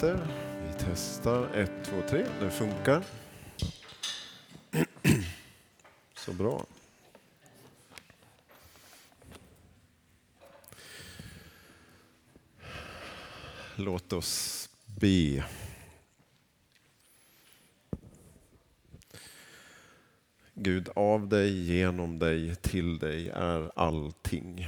lite. Vi testar 1, 2, 3. Det funkar. Så bra. Låt oss be. Gud, av dig, genom dig, till dig är allting.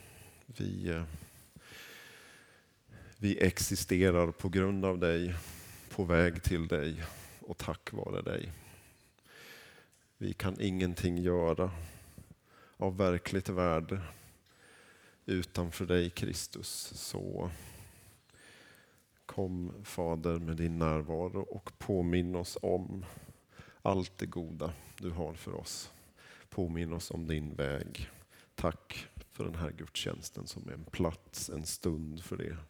Vi existerar på grund av dig, på väg till dig och tack vare dig. Vi kan ingenting göra av verkligt värde utanför dig, Kristus. Så kom, Fader, med din närvaro och påminn oss om allt det goda du har för oss. Påminn oss om din väg. Tack för den här gudstjänsten som är en plats, en stund för det.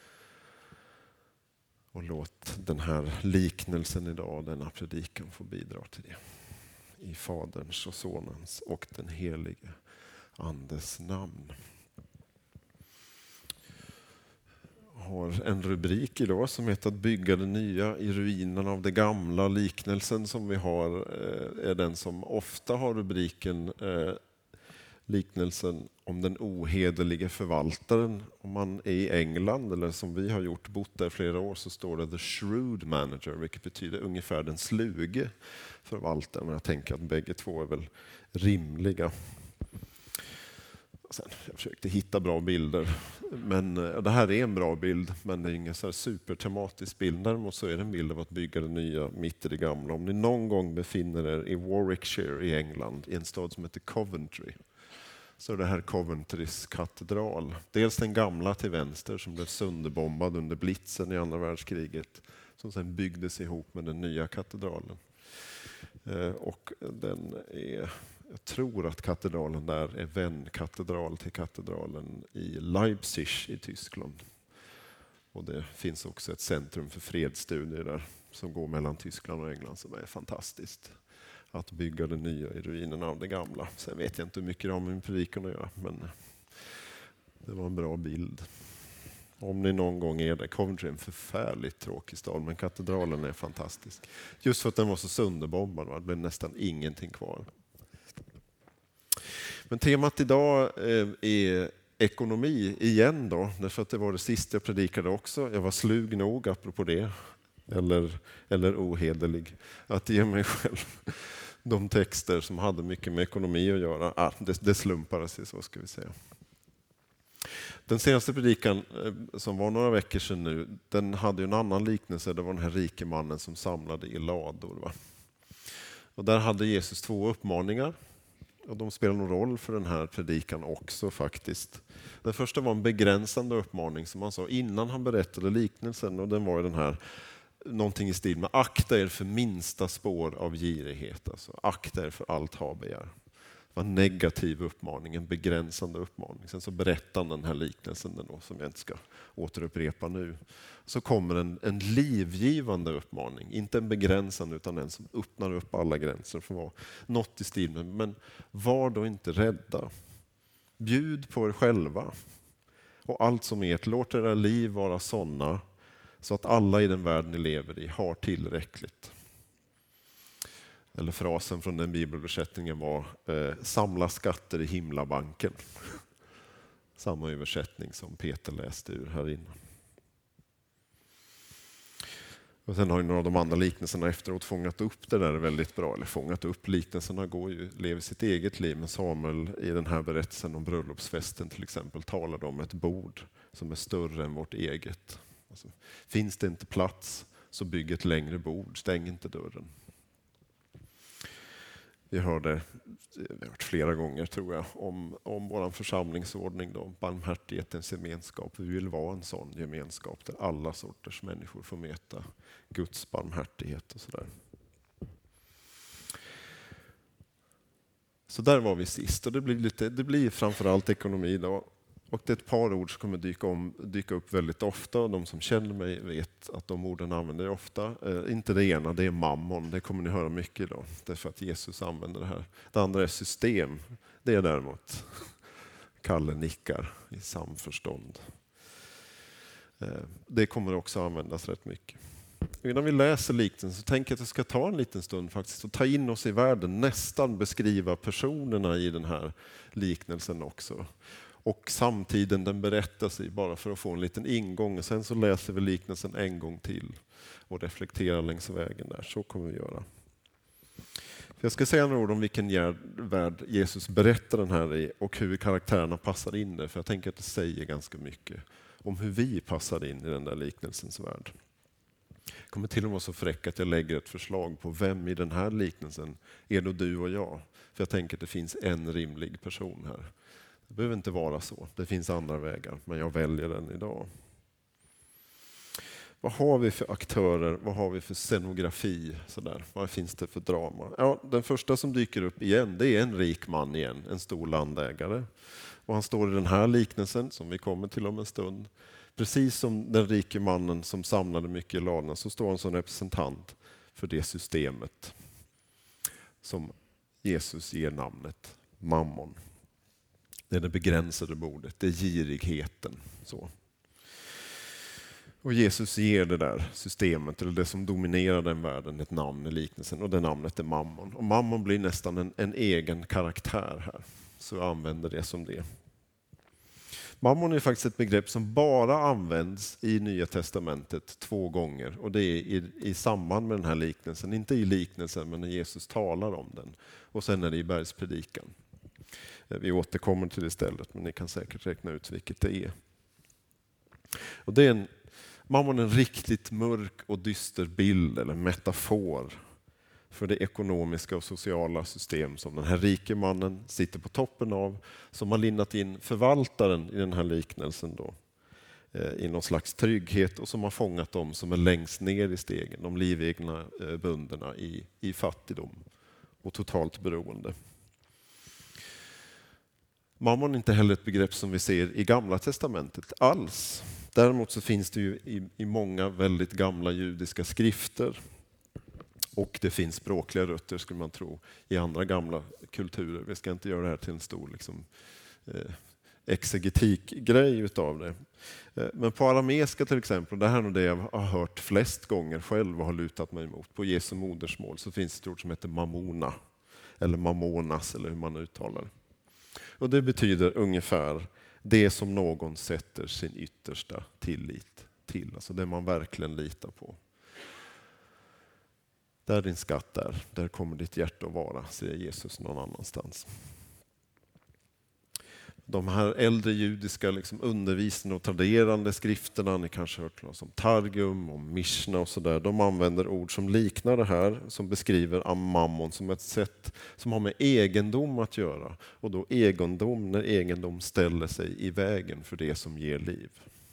Och låt den här liknelsen idag, denna predikan, få bidra till det. I Faderns och Sonens och den helige Andes namn. Jag har en rubrik idag som heter att bygga det nya i ruinen av det gamla. Liknelsen som vi har är den som ofta har rubriken liknelsen om den ohederlige förvaltaren. Om man är i England, eller som vi har gjort, bott där flera år, så står det the shrewd manager, vilket betyder ungefär den sluge förvaltaren. Jag tänker att bägge två är väl rimliga. Sen, jag försökte hitta bra bilder, men det här är en bra bild, men det är ingen så här supertematisk bild. Däremot så är det en bild av att bygga det nya mitt i det gamla. Om ni någon gång befinner er i Warwickshire i England, i en stad som heter Coventry, så är det här Coventrys katedral. Dels den gamla till vänster som blev sönderbombad under blitzen i andra världskriget, som sen byggdes ihop med den nya katedralen. Och den är... Jag tror att katedralen där är vänkatedral till katedralen i Leipzig i Tyskland. Och det finns också ett centrum för fredsstudier där som går mellan Tyskland och England som är fantastiskt. Att bygga det nya i ruinerna av det gamla. Sen vet jag inte hur mycket det har med min predikan att göra, men det var en bra bild. Om ni någon gång är där. Coventry är en förfärligt tråkig stad, men katedralen är fantastisk. Just för att den var så sönderbombad, det blev nästan ingenting kvar. Men temat idag är ekonomi igen då, därför att det var det sista jag predikade också. Jag var slug nog, apropå det, eller ohederlig, att ge mig själv de texter som hade mycket med ekonomi att göra. Det slumpade sig, så ska vi säga. Den senaste predikan som var några veckor sedan nu, den hade ju en annan liknelse. Det var den här rike mannen som samlade i lador. Va? Och där hade Jesus 2 uppmaningar. Och de spelar någon roll för den här predikan också faktiskt. Den första var en begränsande uppmaning som han sa innan han berättade liknelsen. Och den var ju den här, någonting i stil med akta er för minsta spår av girighet. Alltså akta er för allt habegär. Det var en negativ uppmaning, en begränsande uppmaning. Sen så berättar han den här liknelsen då, som jag inte ska återupprepa nu. Så kommer en livgivande uppmaning, inte en begränsande utan en som öppnar upp alla gränser för vad. Något i stil med, men var då inte rädda. Bjud på er själva och allt som ert, låt era liv vara sådana så att alla i den värld ni lever i har tillräckligt. Eller frasen från den bibelöversättningen var samla skatter i himlabanken. Samma översättning som Peter läste ur här inne. Och sen har ju några av de andra liknelserna efteråt fångat upp det där väldigt bra. Eller fångat upp, liknelserna lever sitt eget liv. Men Samuel i den här berättelsen om bröllopsfesten till exempel talade om ett bord som är större än vårt eget. Alltså, finns det inte plats så bygg ett längre bord, stäng inte dörren. Vi har hört flera gånger tror jag om vår församlingsordning då, barmhärtighetens gemenskap. Vi vill vara en sån gemenskap där alla sorters människor får möta Guds barmhärtighet och sådär. Så där var vi sist och det blir framförallt ekonomi då. Och det är ett par ord som kommer dyka upp väldigt ofta och de som känner mig vet att de orden använder jag ofta. Inte det ena, det är mammon, det kommer ni höra mycket idag. Därför att Jesus använder det här. Det andra är system, det är däremot Kalle nickar i samförstånd. Det kommer också användas rätt mycket. Innan vi läser liknelsen så tänker jag att jag ska ta en liten stund faktiskt och ta in oss i världen, nästan beskriva personerna i den här liknelsen också. Och samtiden den berättas i, bara för att få en liten ingång. Och sen så läser vi liknelsen en gång till och reflekterar längs vägen där. Så kommer vi göra. Jag ska säga några ord om vilken värld Jesus berättar den här i och hur karaktärerna passar in där. För jag tänker att det säger ganska mycket om hur vi passar in i den där liknelsens värld. Jag kommer till och med vara så fräck att jag lägger ett förslag på vem i den här liknelsen är då du och jag. För jag tänker att det finns en rimlig person här. Det behöver inte vara så. Det finns andra vägar, men jag väljer den idag. Vad har vi för aktörer? Vad har vi för scenografi? Sådär. Vad finns det för drama? Ja, den första som dyker upp igen, det är en rik man igen, en stor landägare. Och han står i den här liknelsen, som vi kommer till om en stund. Precis som den rike mannen som samlade mycket i ladorna så står han som representant för det systemet som Jesus ger namnet mammon. Det är det begränsade bordet, det är girigheten. Så. Och Jesus ger det där systemet, eller det som dominerar den världen, ett namn i liknelsen. Och det namnet är mammon. Och mammon blir nästan en egen karaktär här. Så jag använder det som det. Mammon är faktiskt ett begrepp som bara används i Nya testamentet 2 gånger. Och det är i samband med den här liknelsen. Inte i liknelsen, men när Jesus talar om den. Och sen är det i bergspredikan. Vi återkommer till det istället, men ni kan säkert räkna ut vilket det är. Och det är mammon är en riktigt mörk och dyster bild eller metafor för det ekonomiska och sociala system som den här rike mannen sitter på toppen av, som har linnat in förvaltaren i den här liknelsen då, i någon slags trygghet och som har fångat dem som är längst ner i stegen, de livegna bunderna i fattigdom och totalt beroende. Mammon är inte heller ett begrepp som vi ser i Gamla testamentet alls. Däremot så finns det ju i många väldigt gamla judiska skrifter. Och det finns språkliga rötter, skulle man tro, i andra gamla kulturer. Vi ska inte göra det här till en stor exegetikgrej utav det. Men på arameiska till exempel, det här är nog det jag har hört flest gånger själv och har lutat mig emot. På Jesu modersmål så finns det ett ord som heter mammona, eller mammonas, eller hur man uttalar det. Och det betyder ungefär det som någon sätter sin yttersta tillit till. Alltså det man verkligen litar på. Där din skatt är, där kommer ditt hjärta att vara, säger Jesus någon annanstans. De här äldre judiska undervisande och traderande skrifterna, ni kanske har hört talas om Targum och Mishna och sådär, de använder ord som liknar det här, som beskriver mammon som ett sätt som har med egendom att göra. Och då egendom, när egendom ställer sig i vägen för det som ger liv.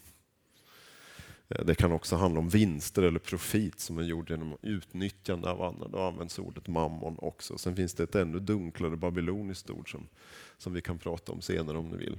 Det kan också handla om vinster eller profit som är gjord genom utnyttjande av andra. Då används ordet mammon också. Sen finns det ett ännu dunklare babyloniskt ord som vi kan prata om senare om ni vill.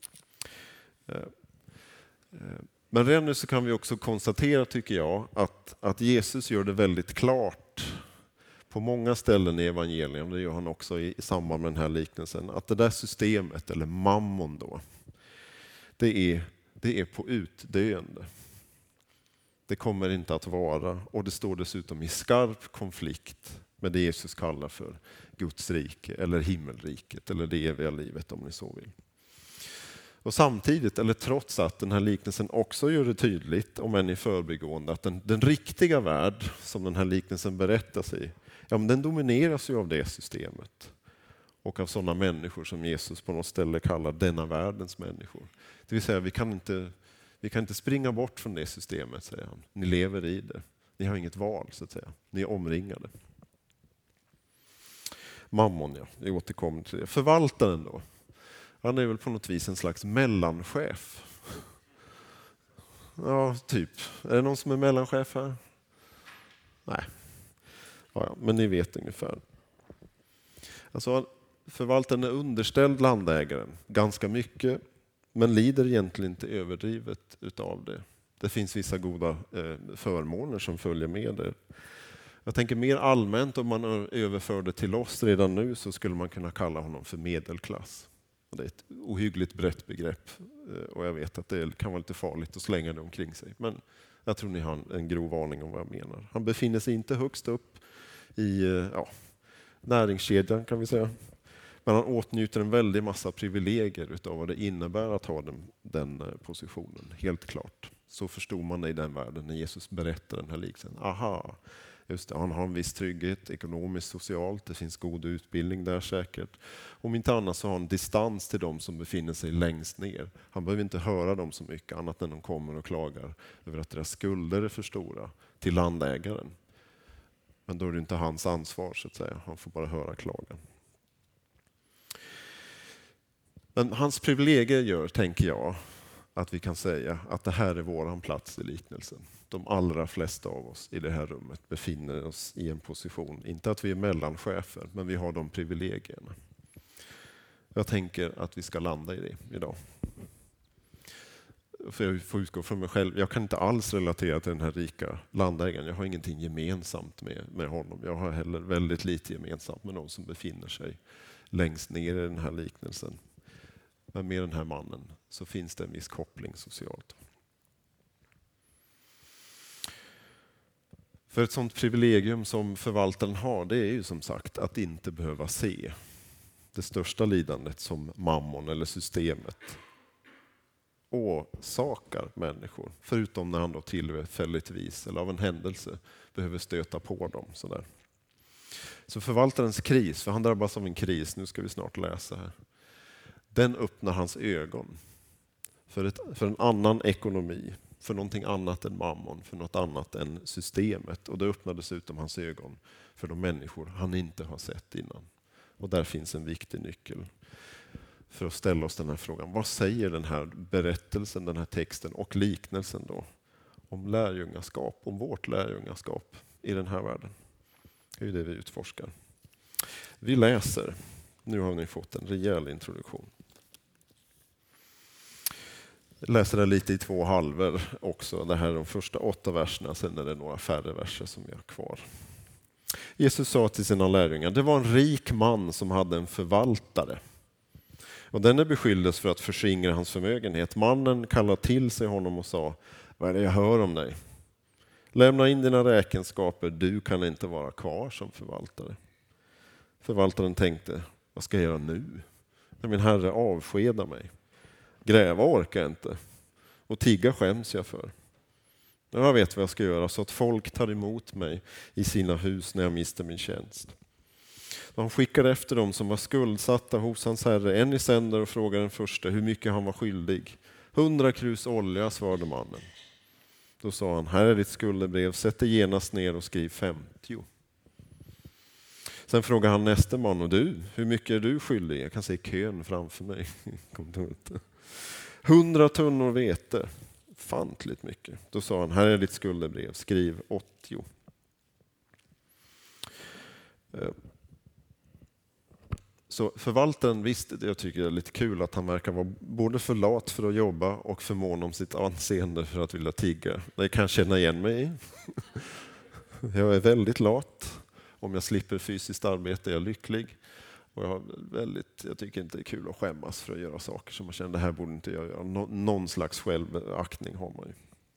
Men redan nu så kan vi också konstatera, tycker jag, att Jesus gör det väldigt klart på många ställen i evangelium, det gör han också i samband med den här liknelsen, att det där systemet, eller mammon då, det är på utdöende. Det kommer inte att vara, och det står dessutom i skarp konflikt med det Jesus kallar för Guds rike eller himmelriket eller det eviga livet om ni så vill. Och samtidigt, eller trots att den här liknelsen också gör det tydligt, om än i förbigående, att den riktiga värld som den här liknelsen berättas i, ja, men den domineras ju av det systemet och av sådana människor som Jesus på något ställe kallar denna världens människor. Det vill säga vi kan inte springa bort från det systemet, säger han. Ni lever i det. Ni har inget val, så att säga. Ni är omringade. Mammon, ja. Vi återkommer till det. Förvaltaren då. Han är väl på något vis en slags mellanchef. Ja, typ. Är det någon som är mellanchef här? Nej. Ja, men ni vet ungefär. Alltså, förvaltaren är underställd landägaren ganska mycket. Men lider egentligen inte överdrivet utav det. Det finns vissa goda förmåner som följer med det. Jag tänker mer allmänt, om man överför det till oss redan nu, så skulle man kunna kalla honom för medelklass. Och det är ett ohyggligt brett begrepp och jag vet att det kan vara lite farligt att slänga det omkring sig. Men jag tror ni har en grov aning om vad jag menar. Han befinner sig inte högst upp i näringskedjan kan vi säga. Men han åtnjuter en väldig massa privilegier utav vad det innebär att ha den positionen. Helt klart. Så förstod man det i den världen när Jesus berättar den här liknelsen. Aha, just det, han har en viss trygghet, ekonomiskt, socialt. Det finns god utbildning där säkert. Om inte annat så har han distans till de som befinner sig längst ner. Han behöver inte höra dem så mycket annat än de kommer och klagar över att deras skulder är för stora till landägaren. Men då är det inte hans ansvar så att säga. Han får bara höra klagan. Men hans privilegier gör, tänker jag, att vi kan säga att det här är våran plats i liknelsen. De allra flesta av oss i det här rummet befinner oss i en position, inte att vi är mellanchefer, men vi har de privilegierna. Jag tänker att vi ska landa i det idag. För jag får utgå från mig själv. Jag kan inte alls relatera till den här rika landägaren. Jag har ingenting gemensamt med honom. Jag har heller väldigt lite gemensamt med de som befinner sig längst ner i den här liknelsen. Men med den här mannen så finns det en viss koppling socialt. För ett sådant privilegium som förvaltaren har, det är ju som sagt att inte behöva se det största lidandet som mammon eller systemet orsakar människor. Förutom när han då tillfälligtvis eller av en händelse behöver stöta på dem. Sådär. Så förvaltarens kris, för han drabbas av en kris, nu ska vi snart läsa här. Den öppnar hans ögon för en annan ekonomi, för någonting annat än mammon, för något annat än systemet. Och det öppnar dessutom hans ögon för de människor han inte har sett innan. Och där finns en viktig nyckel för att ställa oss den här frågan. Vad säger den här berättelsen, den här texten och liknelsen då om lärjungaskap, om vårt lärjungaskap i den här världen? Det är ju det vi utforskar. Vi läser. Nu har ni fått en rejäl introduktion. Jag läser det lite i 2 halvor också. Det här är de första 8 verserna, sen är det några färre verser som vi har kvar. Jesus sa till sina lärjungar, det var en rik man som hade en förvaltare. Och denne beskylldes för att förskingra hans förmögenhet. Mannen kallade till sig honom och sa, vad är det jag hör om dig? Lämna in dina räkenskaper, du kan inte vara kvar som förvaltare. Förvaltaren tänkte, vad ska jag göra nu? När min herre avskedar mig. Gräva orkar jag inte. Och tigga skäms jag för. Jag vet vad jag ska göra så att folk tar emot mig i sina hus när jag mister min tjänst. De skickade efter dem som var skuldsatta hos hans herre. En i sänder och frågade den första hur mycket han var skyldig. 100 krus olja, svarade mannen. Då sa han, här är ditt skuldebrev, sätt det genast ner och skriv 50. Sen frågade han nästa man, och du, hur mycket är du skyldig? Jag kan se kön framför mig. 100 tunnor vete, fantligt mycket. Då sa han, här är ditt skuldebrev, skriv 80. Så förvaltaren visste det, jag tycker det är lite kul att han verkar vara både för lat för att jobba och för mån om sitt anseende för att vilja tigga. Det kan jag känna igen mig i. Jag är väldigt lat. Om jag slipper fysiskt arbete är jag lycklig. Och jag tycker inte det är kul att skämmas för att göra saker som man känner, det här borde inte jag göra. Någon slags självaktning har man ju.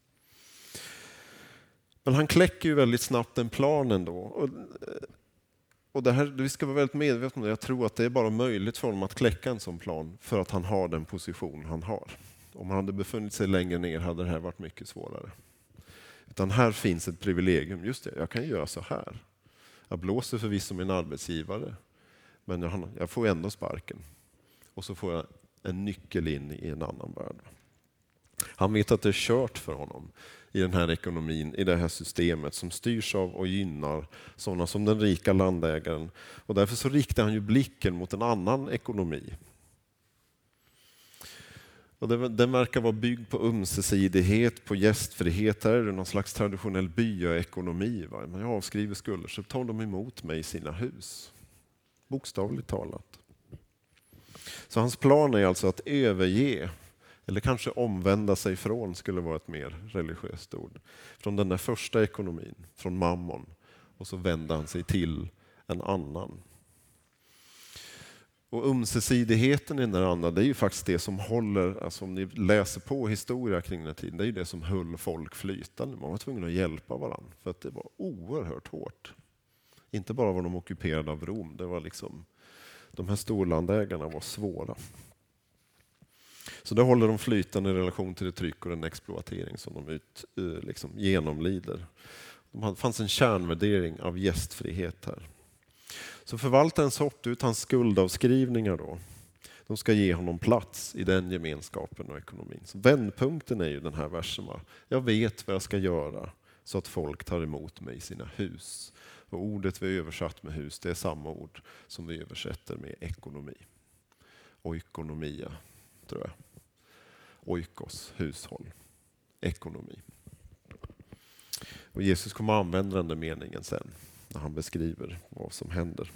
Men han kläcker ju väldigt snabbt den planen då. Och det här, vi ska vara väldigt medvetna om det. Jag tror att det är bara möjligt för honom att kläcka en sån plan för att han har den position han har. Om han hade befunnit sig längre ner hade det här varit mycket svårare. Utan här finns ett privilegium. Just det, jag kan göra så här. Jag blåser förvisso min arbetsgivare, men jag får ändå sparken. Och så får jag en nyckel in i en annan värld. Han vet att det är kört för honom i den här ekonomin, i det här systemet som styrs av och gynnar sådana som den rika landägaren. Och därför så riktar han ju blicken mot en annan ekonomi. Och den verkar vara byggd på ömsesidighet, på gästfrihet. Här är det någon slags traditionell byaekonomi. När jag avskriver skulder så tar de emot mig i sina hus. Bokstavligt talat. Så hans plan är alltså att överge, eller kanske omvända sig från, skulle vara ett mer religiöst ord. Från den där första ekonomin, från mammon. Och så vänder han sig till en annan. Och ömsesidigheten i den där andra, det är ju faktiskt det som håller, alltså om ni läser på historia kring den här tiden, det är ju det som höll folk flytande. Man var tvungen att hjälpa varandra för att det var oerhört hårt. Inte bara var de ockuperade av Rom, det var liksom, de här storlandägarna var svåra. Så det håller de flytande i relation till det tryck och den exploatering som de liksom genomlider. Det fanns en kärnvärdering av gästfrihet här. Så förvaltaren sorterar ut hans skuldavskrivningar då. De ska ge honom plats i den gemenskapen och ekonomin. Så vändpunkten är ju den här versen. Jag vet vad jag ska göra så att folk tar emot mig i sina hus. Och ordet vi översatt med hus, det är samma ord som vi översätter med ekonomi. Oikonomia, tror jag. Oikos, hushåll. Ekonomi. Och Jesus kommer att använda den där meningen sen när han beskriver vad som händer.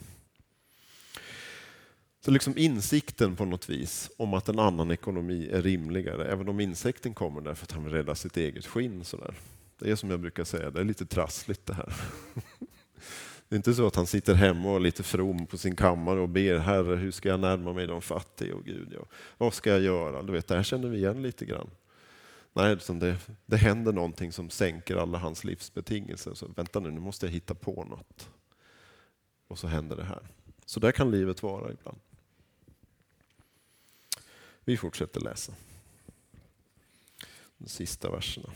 Så liksom insikten på något vis om att en annan ekonomi är rimligare, även om insikten kommer därför att han vill rädda sitt eget skinn. Sådär. Det är som jag brukar säga, det är lite trassligt det här. Det är inte så att han sitter hemma och är lite from på sin kammare och ber, Herre, hur ska jag närma mig de fattiga? Och Gud, ja. Vad ska jag göra? Du vet, det här känner vi igen lite grann. Nej, det händer någonting som sänker alla hans livsbetingelser. Så vänta nu måste jag hitta på något. Och så händer det här. Så där kan livet vara ibland. Vi fortsätter läsa. De sista verserna.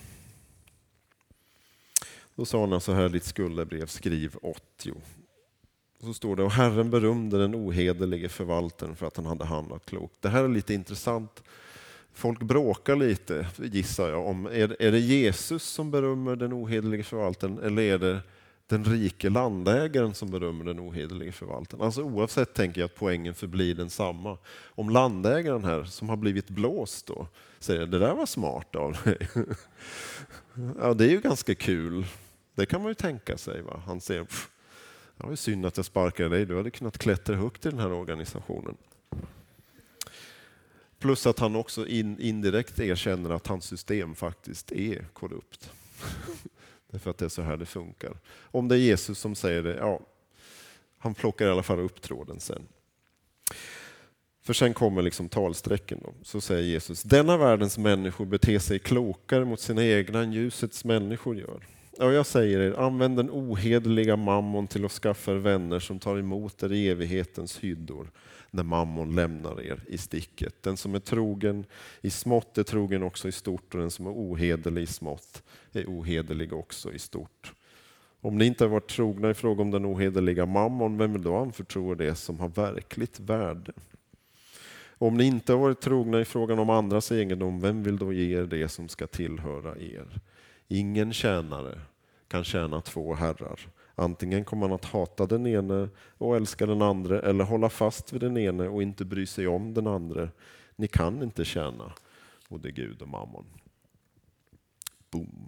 Då sa han så här, ditt skuldebrev, skriv 80. Så står det, och Herren berömde den ohederlige förvaltaren för att han hade handlat klokt. Det här är lite intressant. Folk bråkar lite, gissar jag, om är det Jesus som berömmer den ohederlige förvaltaren eller är det den rike landägaren som berömmer den ohederlige förvaltaren. Alltså oavsett tänker jag att poängen förblir densamma. Om landägaren här som har blivit blåst då säger det där var smart av dig. Ja, det är ju ganska kul. Det kan man ju tänka sig. Va? Han säger, det var ju synd att jag sparkade dig. Du hade kunnat klättra högt i den här organisationen. Plus att han också indirekt erkänner att hans system faktiskt är korrupt. Därför att det är så här det funkar. Om det är Jesus som säger det, ja, han plockar i alla fall upp tråden sen. För sen kommer liksom talsträcken då. Så säger Jesus, denna världens människor beter sig klokare mot sina egna än ljusets människor gör. Ja, jag säger er, använd den ohederliga mammon till att skaffa er vänner som tar emot er i evighetens hyddor när mammon lämnar er i sticket. Den som är trogen i smått är trogen också i stort och den som är ohederlig i smått är ohederlig också i stort. Om ni inte har varit trogna i fråga om den ohederliga mammon, vem vill då anförtro det som har verkligt värde? Om ni inte har varit trogna i frågan om andras egendom, vem vill då ge er det som ska tillhöra er? Ingen tjänare kan tjäna två herrar. Antingen kommer man att hata den ene och älska den andra eller hålla fast vid den ene och inte bry sig om den andra. Ni kan inte tjäna både Gud och mammon. Boom.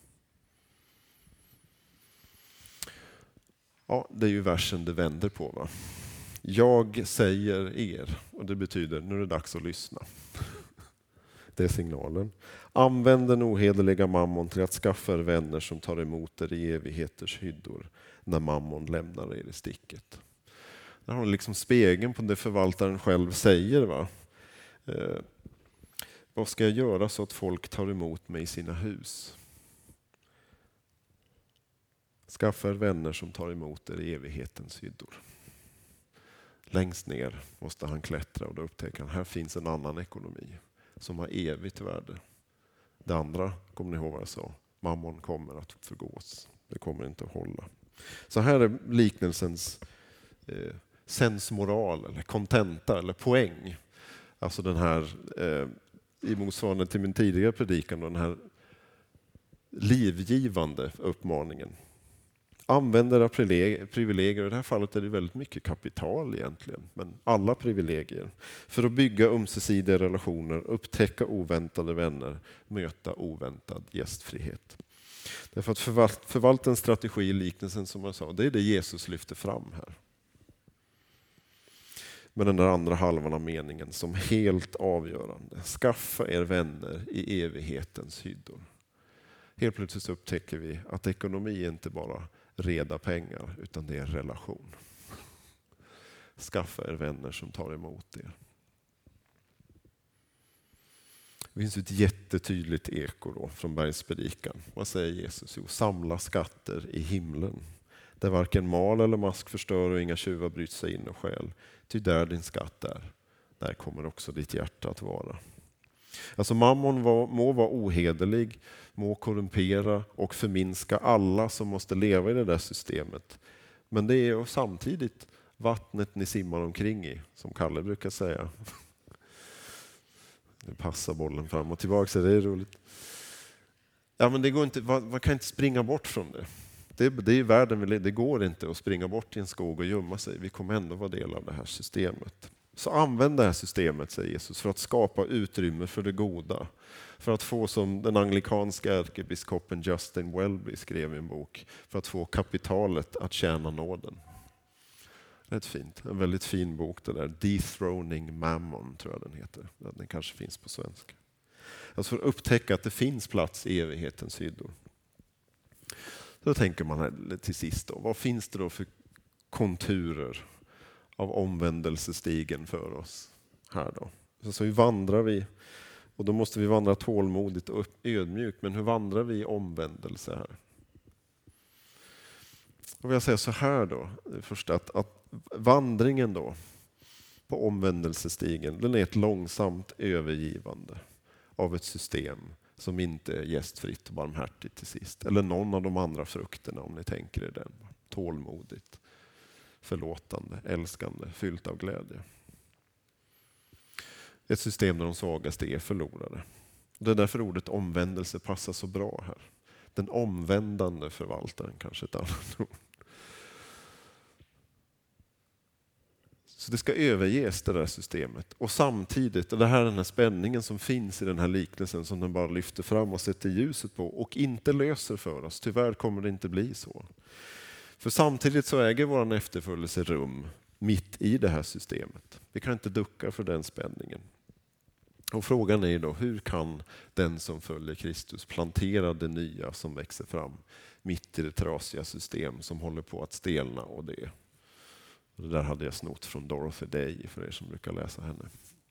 Ja, det är ju versen det vänder på, va? Jag säger er, och det betyder nu är det dags att lyssna. Det är signalen. Använd den ohederliga mammon till att skaffa er vänner som tar emot er i evigheters hyddor när mammon lämnar er i sticket. Där har ni liksom spegeln på det förvaltaren själv säger. Va? Vad ska jag göra så att folk tar emot mig i sina hus? Skaffa er vänner som tar emot er i evighetens hyddor. Längst ner måste han klättra och då upptäcker han här finns en annan ekonomi som har evigt värde. Det andra, kommer ni ihåg vad jag sa? Mammon kommer att förgås. Det kommer inte att hålla. Så här är liknelsens sensmoral eller kontenta eller poäng. Alltså den här i motsvarande till min tidigare predikan, den här livgivande uppmaningen. Använd era privilegier, i det här fallet är det väldigt mycket kapital egentligen, men alla privilegier, för att bygga ömsesidiga relationer, upptäcka oväntade vänner, möta oväntad gästfrihet. Därför att förvaltens strategi i liknelsen som jag sa, det är det Jesus lyfter fram här. Men den där andra halvan av meningen som helt avgörande, skaffa er vänner i evighetens hyddor. Helt plötsligt så upptäcker vi att ekonomi är inte bara reda pengar, utan det är relation. skaffa er vänner som tar emot er. Det finns ett jättetydligt eko då från bergspredikan. Vad säger Jesus? Jo, samla skatter i himlen. Där varken mal eller mask förstör och inga tjuvar bryter sig in och stjäl. Ty där din skatt är, där kommer också ditt hjärta att vara. Alltså mammon må vara ohederlig, må korrumpera och förminska alla som måste leva i det där systemet. Men det är samtidigt vattnet ni simmar omkring i, som Kalle brukar säga. Nu passar bollen fram och tillbaka, så det är roligt. Ja, men det går inte, man kan inte springa bort från det. Det är ju världen vi lever. Det går inte att springa bort i en skog och gömma sig. Vi kommer ändå vara del av det här systemet. Så använd det här systemet, säger Jesus, för att skapa utrymme för det goda. För att få, som den anglikanska ärkebiskopen Justin Welby skrev i en bok, för att få kapitalet att tjäna nåden. Rätt fint. En väldigt fin bok det där. Dethroning Mammon tror jag den heter. Den kanske finns på svenska. Alltså för att upptäcka att det finns plats i evighetens hyddor. Då tänker man här till sist då, vad finns det då för konturer av omvändelsestigen för oss här då? Så hur vandrar vi? Och då måste vi vandra tålmodigt och ödmjukt. Men hur vandrar vi i omvändelse här? Och jag säger så här då, först att vandringen då på omvändelsestigen, den är ett långsamt övergivande av ett system som inte är gästfritt och barmhärtigt till sist. Eller någon av de andra frukterna om ni tänker er den. Tålmodigt, förlåtande, älskande, fyllt av glädje. Ett system där de svagaste är förlorade. Det är därför ordet omvändelse passar så bra här. Den omvändande förvaltaren, kanske ett annat ord. Så det ska överges det där systemet. Och samtidigt, och det här är den här spänningen som finns i den här liknelsen som den bara lyfter fram och sätter ljuset på och inte löser för oss. Tyvärr kommer det inte bli så. För samtidigt så äger vår efterföljelse rum mitt i det här systemet. Vi kan inte ducka för den spänningen. Och frågan är då, hur kan den som följer Kristus plantera det nya som växer fram mitt i det trasiga system som håller på att stelna och det. Och det där hade jag snott från Dorothy Day för er som brukar läsa henne.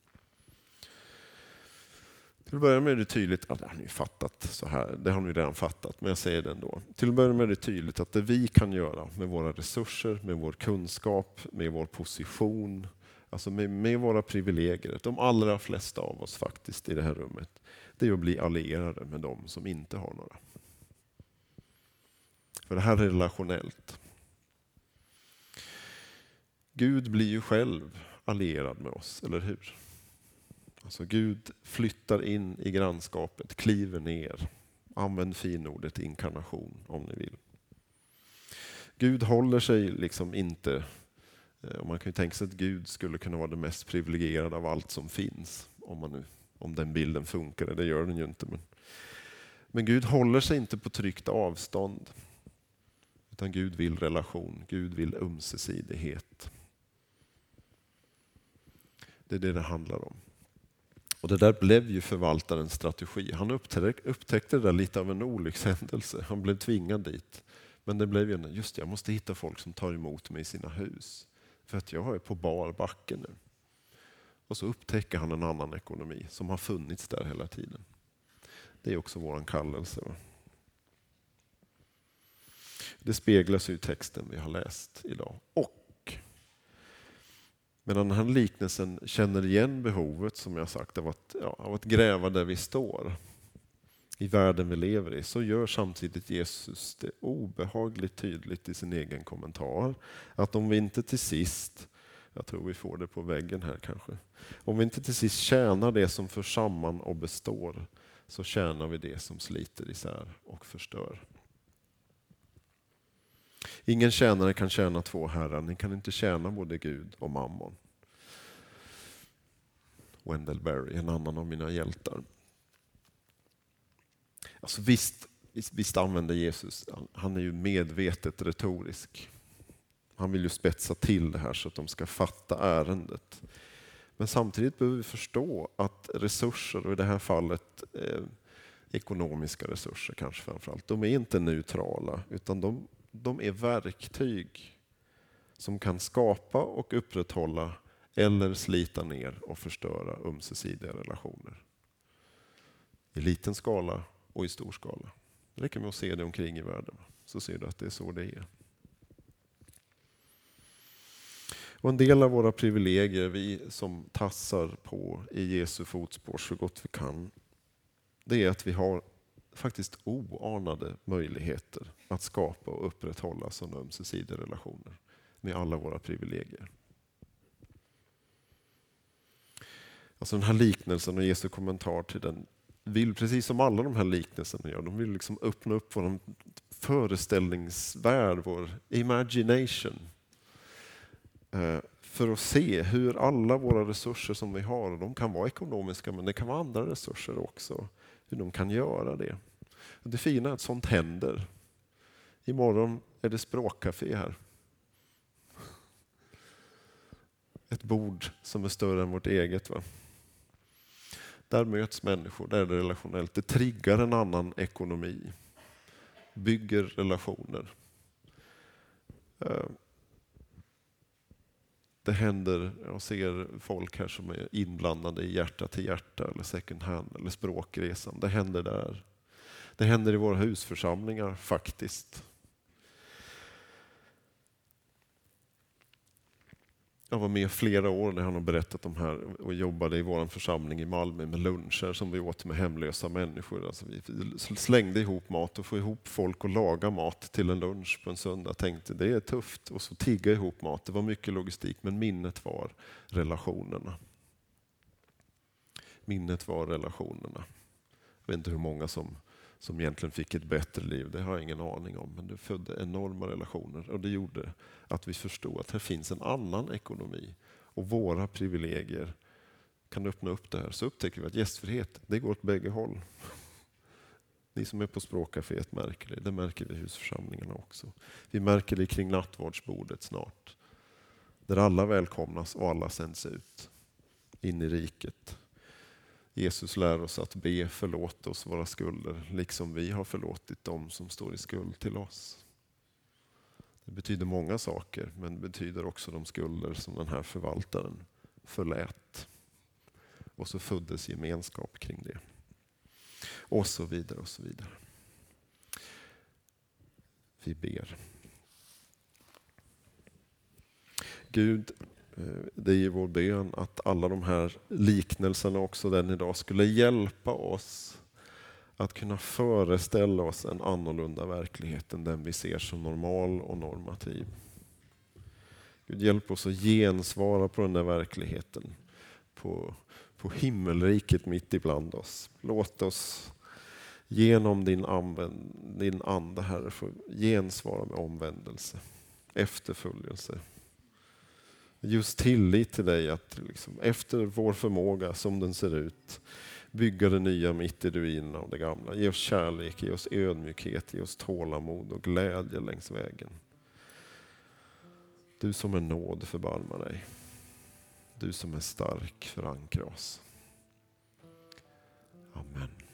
Till att börja med är det tydligt, att det har ni fattat så här, det har ni redan fattat, men jag säger det ändå. Till att börja med är det tydligt att det vi kan göra med våra resurser, med vår kunskap, med vår position, alltså med våra privilegier, de allra flesta av oss faktiskt i det här rummet, det är att bli allierade med de som inte har några. För det här är relationellt. Gud blir ju själv allierad med oss, eller hur? Alltså Gud flyttar in i grannskapet, kliver ner. Använd finordet inkarnation om ni vill. Gud håller sig liksom inte, och man kan ju tänka sig att Gud skulle kunna vara det mest privilegierade av allt som finns. Om den bilden funkar, det gör den ju inte. Men Gud håller sig inte på tryckt avstånd. Utan Gud vill relation, Gud vill ömsesidighet. Det är det handlar om. Och det där blev ju förvaltarens strategi. Han upptäckte det där lite av en olyckshändelse. Han blev tvingad dit. Men det blev ju, just det, jag måste hitta folk som tar emot mig i sina hus. För att jag är på bar backe nu. Och så upptäcker han en annan ekonomi som har funnits där hela tiden. Det är också våran kallelse. Va? Det speglas i texten vi har läst idag. Medan den här liknelsen känner igen behovet, som jag sagt, av att gräva där vi står i världen vi lever i, så gör samtidigt Jesus det obehagligt tydligt i sin egen kommentar att om vi inte till sist, jag tror vi får det på väggen här kanske, om vi inte till sist tjänar det som för samman och består, så tjänar vi det som sliter isär och förstör. Ingen tjänare kan tjäna två herrar. Ni kan inte tjäna både Gud och mammon. Wendell Berry, en annan av mina hjältar. Alltså visst använder Jesus, han är ju medvetet retorisk. Han vill ju spetsa till det här så att de ska fatta ärendet. Men samtidigt behöver vi förstå att resurser, och i det här fallet ekonomiska resurser kanske framförallt, de är inte neutrala utan de är verktyg som kan skapa och upprätthålla eller slita ner och förstöra ömsesidiga relationer. I liten skala och i stor skala. Det räcker med att se det omkring i världen, så ser du att det är så det är. Och en del av våra privilegier, vi som tassar på i Jesu fotspår så gott vi kan, det är att vi har faktiskt oanade möjligheter att skapa och upprätthålla sådana ömsesidiga relationer med alla våra privilegier. Alltså den här liknelsen och Jesu kommentar till den vill, precis som alla de här liknelserna gör, de vill liksom öppna upp vår föreställningsvärld, vår imagination. För att se hur alla våra resurser som vi har, de kan vara ekonomiska men det kan vara andra resurser också, hur de kan göra det. Och det fina är att sånt händer. Imorgon är det språkcafé här. Ett bord som är större än vårt eget. Va? Där möts människor, där är det relationellt. Det triggar en annan ekonomi. Bygger relationer. Det händer, jag ser folk här som är inblandade i hjärta till hjärta eller second hand eller språkresan. Det händer där. Det händer i våra husförsamlingar faktiskt. Jag var med flera år när han har berättat om här och jobbade i vår församling i Malmö med luncher som vi åt med hemlösa människor. Alltså vi slängde ihop mat och få ihop folk och laga mat till en lunch på en söndag. Tänkte det är tufft och så tigga ihop mat. Det var mycket logistik men minnet var relationerna. Minnet var relationerna. Jag vet inte hur många som egentligen fick ett bättre liv, det har jag ingen aning om. Men det födde enorma relationer och det gjorde att vi förstod att här finns en annan ekonomi. Och våra privilegier kan öppna upp det här. Så upptäcker vi att gästfrihet, det går åt bägge håll. Ni som är på språkcaféet märker det. Det märker vi i husförsamlingarna också. Vi märker det kring nattvardsbordet snart. Där alla välkomnas och alla sänds ut in i riket. Jesus lär oss att be förlåta oss våra skulder, liksom vi har förlåtit dem som står i skuld till oss. Det betyder många saker, men det betyder också de skulder som den här förvaltaren förlät. Och så föddes gemenskap kring det. Och så vidare och så vidare. Vi ber. Gud, det är vår bön att alla de här liknelserna också den idag skulle hjälpa oss att kunna föreställa oss en annorlunda verklighet än den vi ser som normal och normativ. Gud, hjälp oss att gensvara på den där verkligheten, på himmelriket mitt ibland oss. Låt oss genom din ande, Herre, få gensvara med omvändelse, efterföljelse. Just tillit till dig att liksom, efter vår förmåga som den ser ut bygga det nya mitt i ruinerna av det gamla. Ge oss kärlek, ge oss ödmjukhet, ge oss tålamod och glädje längs vägen. Du som är nåd, förbarma dig. Du som är stark, förankra oss. Amen.